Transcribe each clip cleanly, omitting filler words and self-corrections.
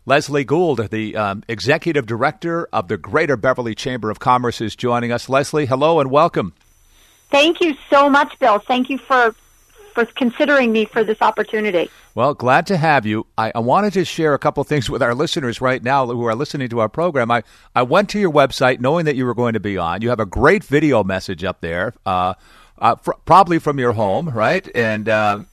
Leslie Gould, the Executive Director of the Greater Beverly Chamber of Commerce, is joining us. Leslie, hello and welcome. Thank you so much, Bill. Thank you for considering me for this opportunity. Well, glad to have you. I wanted to share a couple of things with our listeners right now who are listening to our program. I went to your website knowing that you were going to be on. You have a great video message up there, probably from your home, right? And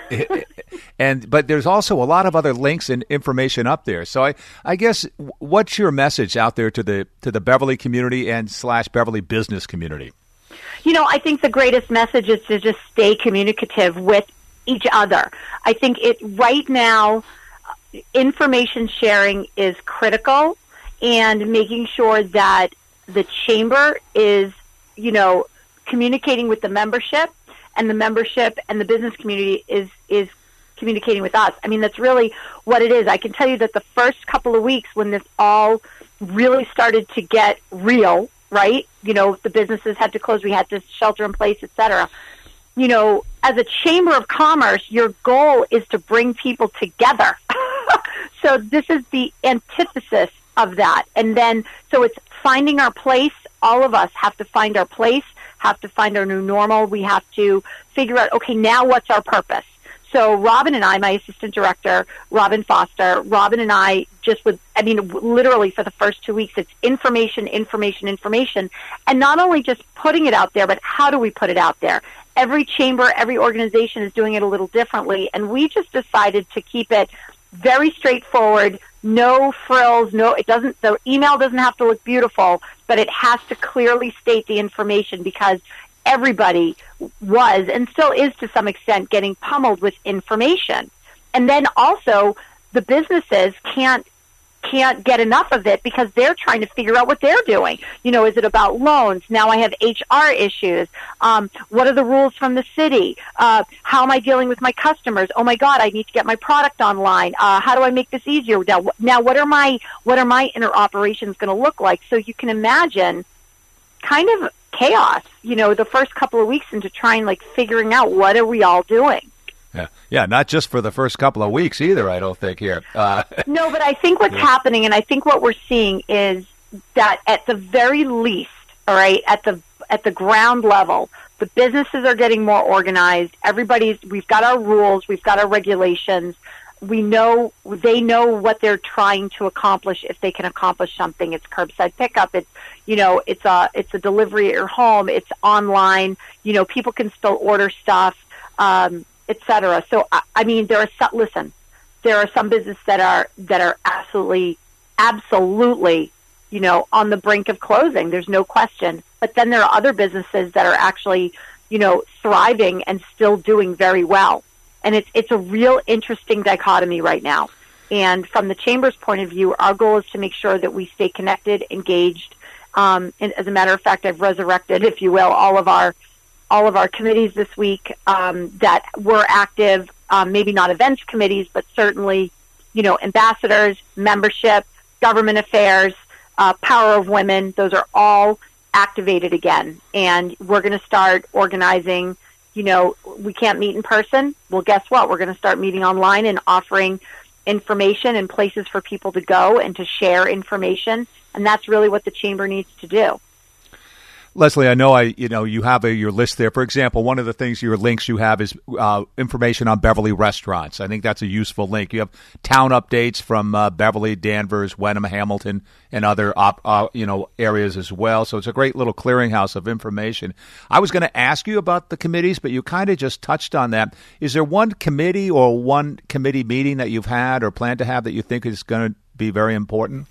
but there's also a lot of other links and information up there. So I guess what's your message out there to the Beverly community and / Beverly business community? I think the greatest message is to just stay communicative with each other. I think right now, information sharing is critical, and making sure that the chamber is, communicating with the membership, and the membership and the business community is communicating with us. I mean, that's really what it is. I can tell you that the first couple of weeks when this all really started to get real, right? The businesses had to close, we had to shelter in place, et cetera. As a chamber of commerce, your goal is to bring people together. So this is the antithesis of that. And then, so it's finding our place. All of us have to find our place, have to find our new normal. We have to figure out, okay, now what's our purpose? So Robin and I, my assistant director, Robin Foster, Robin and I literally for the first 2 weeks, it's information. And not only just putting it out there, but how do we put it out there? Every chamber, every organization is doing it a little differently. And we just decided to keep it very straightforward, no frills, the email doesn't have to look beautiful, but it has to clearly state the information, because everybody was and still is to some extent getting pummeled with information. And then also the businesses can't get enough of it because they're trying to figure out what they're doing. Is it about loans? Now I have HR issues. What are the rules from the city? How am I dealing with my customers? Oh my God, I need to get my product online. How do I make this easier? Now what are my inner operations going to look like? So you can imagine kind of chaos, the first couple of weeks into trying figuring out what are we all doing. Yeah, not just for the first couple of weeks either, I don't think here. No, but I think what's happening, and I think what we're seeing is that at the very least, all right, at the ground level, the businesses are getting more organized. We've got our rules, we've got our regulations. They know what they're trying to accomplish if they can accomplish something. It's curbside pickup. It's it's a delivery at your home. It's online. People can still order stuff, et cetera. So there are some businesses that are absolutely on the brink of closing. There's no question. But then there are other businesses that are actually thriving and still doing very well. And it's a real interesting dichotomy right now. And from the chamber's point of view, our goal is to make sure that we stay connected, engaged. And as a matter of fact, I've resurrected, if you will, all of our committees this week that were active. Maybe not events committees, but certainly, ambassadors, membership, government affairs, power of women. Those are all activated again, and we're going to start organizing. We can't meet in person. Well, guess what? We're going to start meeting online and offering information and places for people to go and to share information. And that's really what the chamber needs to do. Leslie, I know you have your list there. For example, one of the things, your links you have is information on Beverly restaurants. I think that's a useful link. You have town updates from Beverly, Danvers, Wenham, Hamilton, and other areas as well. So it's a great little clearinghouse of information. I was going to ask you about the committees, but you kind of just touched on that. Is there one committee or one committee meeting that you've had or plan to have that you think is going to be very important?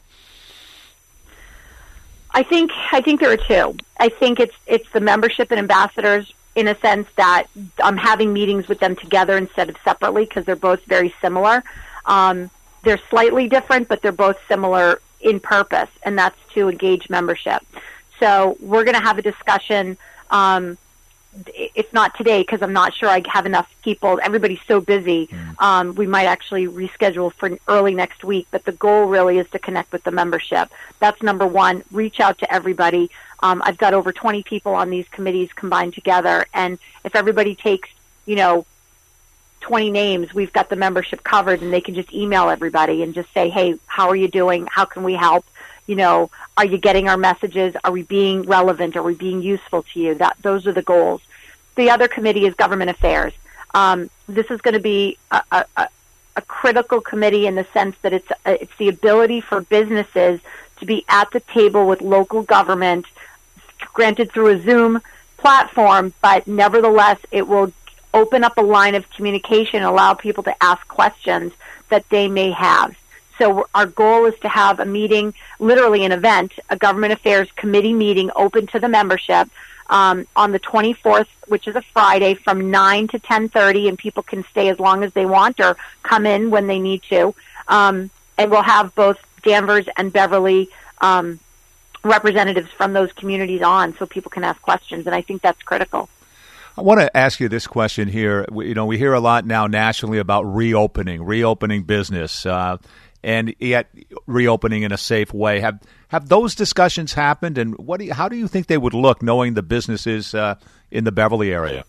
I think there are two. I think it's the membership and ambassadors, in a sense that I'm having meetings with them together instead of separately, because they're both very similar. They're slightly different, but they're both similar in purpose, and that's to engage membership. So we're going to have a discussion. If not today, because I'm not sure I have enough people. Everybody's so busy. We might actually reschedule for early next week, but the goal really is to connect with the membership. That's number one. Reach out to everybody. I've got over 20 people on these committees combined together, and if everybody takes, 20 names, we've got the membership covered, and they can just email everybody and just say, hey, how are you doing? How can we help? Are you getting our messages? Are we being relevant? Are we being useful to you? Those are the goals. The other committee is government affairs. This is going to be a critical committee in the sense that it's the ability for businesses to be at the table with local government, granted through a Zoom platform, but nevertheless it will open up a line of communication and allow people to ask questions that they may have. So our goal is to have a meeting, literally an event, a government affairs committee meeting open to the membership on the 24th, which is a Friday, from 9 to 10:30, and people can stay as long as they want or come in when they need to. And we'll have both Danvers and Beverly representatives from those communities on so people can ask questions, and I think that's critical. I want to ask you this question here. We hear a lot now nationally about reopening business, and yet reopening in a safe way. Have those discussions happened, and how do you think they would look, knowing the businesses in the Beverly area?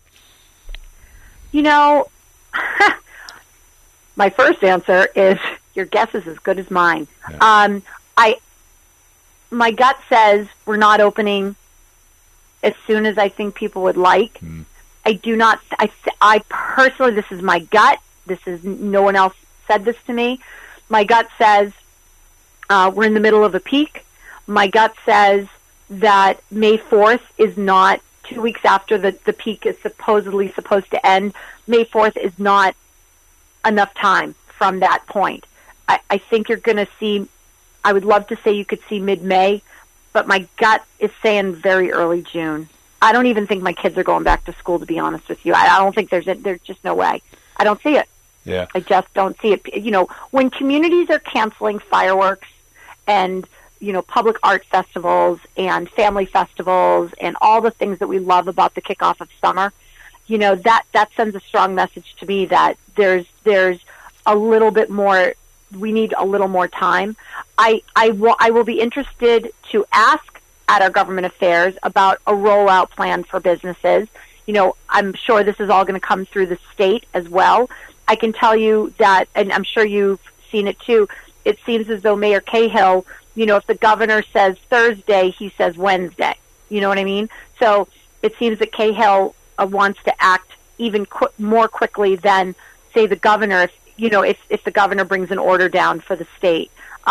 My first answer is your guess is as good as mine. Yeah. My gut says we're not opening as soon as I think people would like. I do not. I personally, this is my gut. No one else said this to me. My gut says we're in the middle of a peak. My gut says that May 4th is not 2 weeks after the peak is supposedly supposed to end. May 4th is not enough time from that point. I think you're going to see, I would love to say you could see mid-May, but my gut is saying very early June. I don't even think my kids are going back to school, to be honest with you. I don't think there's just no way. I don't see it. Yeah. I just don't see it. When communities are canceling fireworks and, public art festivals and family festivals and all the things that we love about the kickoff of summer, that sends a strong message to me that there's a little bit more, we need a little more time. I will be interested to ask at our government affairs about a rollout plan for businesses. I'm sure this is all going to come through the state as well. I can tell you that, and I'm sure you've seen it too, it seems as though Mayor Cahill, if the governor says Thursday, he says Wednesday. You know what I mean? So it seems that Cahill wants to act even more quickly than, say, the governor, if the governor brings an order down for the state.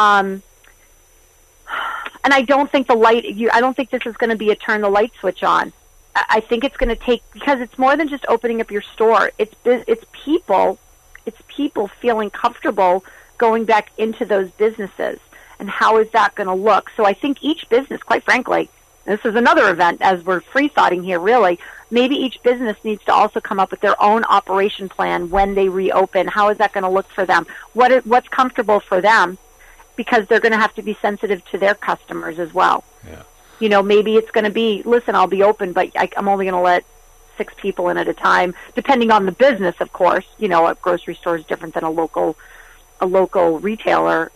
And I don't think I don't think this is going to be a turn the light switch on. I think it's going to take, because it's more than just opening up your store. It's people feeling comfortable going back into those businesses. And how is that going to look? So I think each business, quite frankly, this is another event as we're free-thoughting here, really, maybe each business needs to also come up with their own operation plan when they reopen. How is that going to look for them? What's comfortable for them? Because they're going to have to be sensitive to their customers as well. Yeah. Maybe it's going to be, listen, I'll be open, but I'm only going to let 6 people in at a time, depending on the business, of course. A grocery store is different than a local retailer,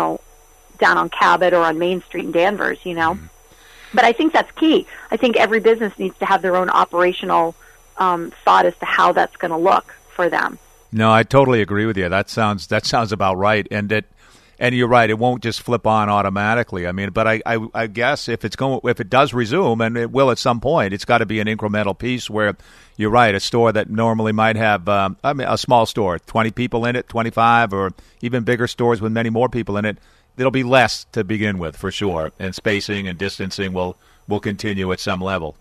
down on Cabot or on Main Street in Danvers, Mm-hmm. But I think that's key. I think every business needs to have their own operational thought as to how that's going to look for them. No, I totally agree with you. That sounds about right. And you're right, it won't just flip on automatically. But I guess if it does resume, and it will at some point, it's got to be an incremental piece where you're right, a store that normally might have a small store, 20 people in it, 25, or even bigger stores with many more people in it, there'll be less to begin with for sure, and spacing and distancing will continue at some level,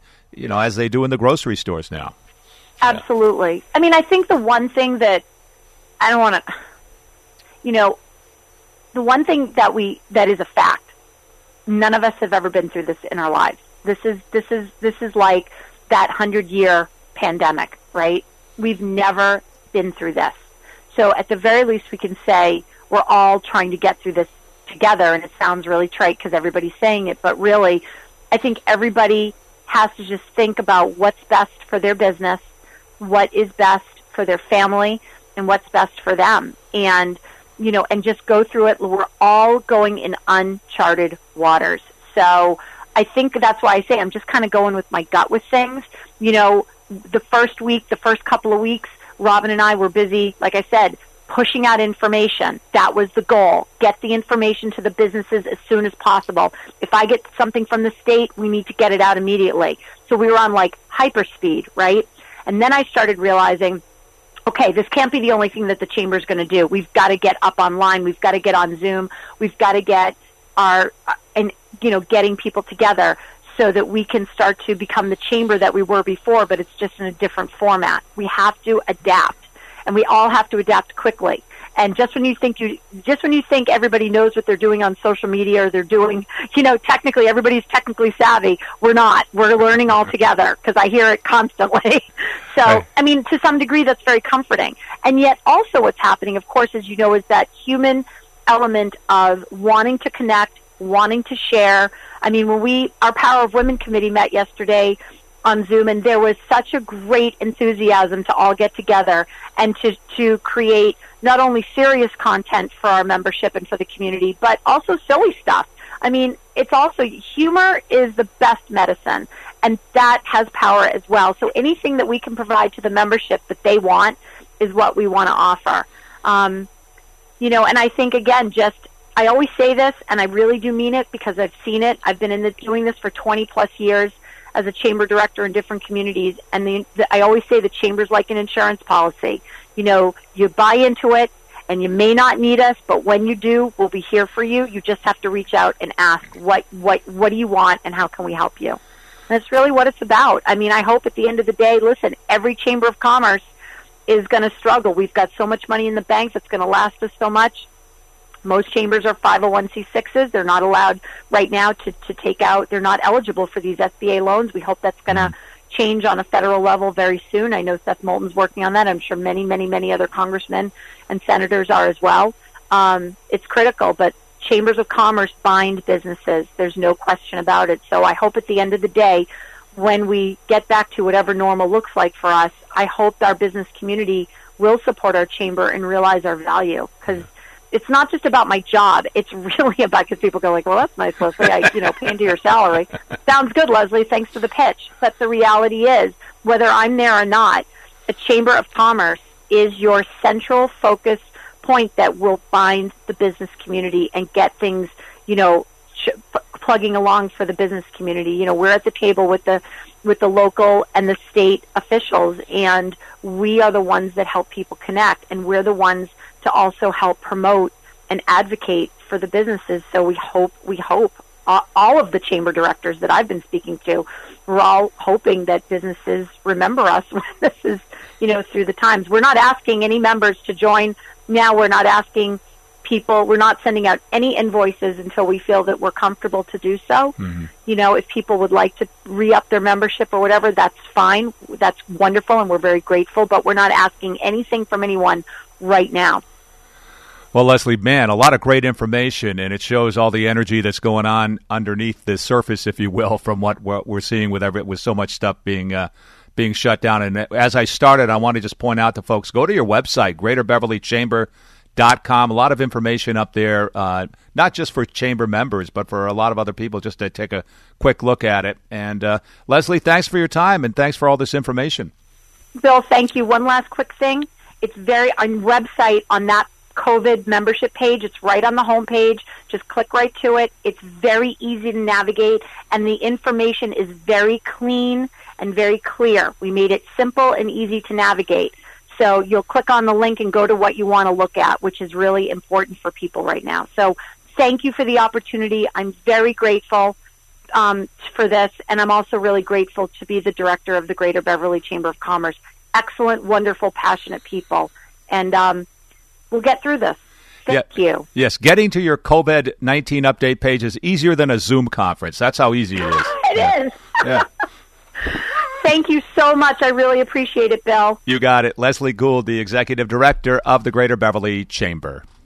as they do in the grocery stores now. Absolutely. I think the one thing that I don't want to, the one thing that is a fact, none of us have ever been through this in our lives. This is like that 100-year pandemic, right? We've never been through this. So at the very least, we can say we're all trying to get through this together, and it sounds really trite because everybody's saying it, but really, I think everybody has to just think about what's best for their business, what is best for their family, and what's best for them. And and just go through it. We're all going in uncharted waters. So I think that's why I say I'm just kind of going with my gut with things. The first couple of weeks, Robin and I were busy, like I said, pushing out information. That was the goal. Get the information to the businesses as soon as possible. If I get something from the state, we need to get it out immediately. So we were on like hyperspeed, right? And then I started realizing, okay, this can't be the only thing that the chamber is going to do. We've got to get up online. We've got to get on Zoom. We've got to get getting people together so that we can start to become the chamber that we were before, but it's just in a different format. We have to adapt, and we all have to adapt quickly. And just when you think everybody knows what they're doing on social media, or they're doing, technically everybody's technically savvy, we're not. We're learning all together, because I hear it constantly. So, right. I mean, to some degree, that's very comforting. And yet, also, what's happening, of course, as you know, is that human element of wanting to connect, wanting to share. I mean, when our Power of Women committee met yesterday on Zoom, and there was such a great enthusiasm to all get together and to create not only serious content for our membership and for the community, but also silly stuff. I mean, it's also, humor is the best medicine, and that has power as well. So anything that we can provide to the membership that they want is what we want to offer. And I think, again, I always say this, and I really do mean it, because I've seen it. I've been doing this for 20-plus years as a chamber director in different communities, and I always say the chamber's like an insurance policy. You buy into it, and you may not need us, but when you do, we'll be here for you. You just have to reach out and ask, what do you want, and how can we help you? And that's really what it's about. I mean, I hope at the end of the day, listen, every chamber of commerce is going to struggle. We've got so much money in the bank that's going to last us so much. Most chambers are 501c6s. They're not allowed right now to take out. They're not eligible for these SBA loans. We hope that's going to change on a federal level very soon. I know Seth Moulton's working on that. I'm sure many, many, many other congressmen and senators are as well. It's critical, but chambers of commerce bind businesses. There's no question about it. So I hope at the end of the day, when we get back to whatever normal looks like for us, I hope our business community will support our chamber and realize our value, because it's not just about my job. It's really about, because people go like, well, that's nice, Leslie. I pay into your salary. Sounds good, Leslie. Thanks for the pitch. But the reality is, whether I'm there or not, a chamber of commerce is your central focus point that will bind the business community and get things, plugging along for the business community. We're at the table with the local and the state officials, and we are the ones that help people connect, and we're the ones to also help promote and advocate for the businesses. So we hope all of the chamber directors that I've been speaking to, we're all hoping that businesses remember us when this is, through the times. We're not asking any members to join now. We're not asking people, we're not sending out any invoices until we feel that we're comfortable to do so. Mm-hmm. If people would like to re-up their membership or whatever, that's fine. That's wonderful, and we're very grateful, but we're not asking anything from anyone right now. Well, Leslie, man, a lot of great information, and it shows all the energy that's going on underneath the surface, if you will, from what we're seeing with so much stuff being shut down. And as I started, I want to just point out to folks, go to your website, greaterbeverlychamber.com. A lot of information up there, not just for chamber members, but for a lot of other people, just to take a quick look at it. And Leslie, thanks for your time, and thanks for all this information. Bill, thank you. One last quick thing. It's on website, on that COVID membership page. It's right on the home page. Just click right to it. It's very easy to navigate, and the information is very clean and very clear. We made it simple and easy to navigate. So you'll click on the link and go to what you want to look at, which is really important for people right now. So thank you for the opportunity. I'm very grateful for this, and I'm also really grateful to be the director of the Greater Beverly Chamber of Commerce. Excellent, wonderful, passionate people. And we'll get through this. Thank you. Yes, getting to your COVID-19 update page is easier than a Zoom conference. That's how easy it is. It is. Yeah. Thank you so much. I really appreciate it, Bill. You got it. Leslie Gould, the Executive Director of the Greater Beverly Chamber.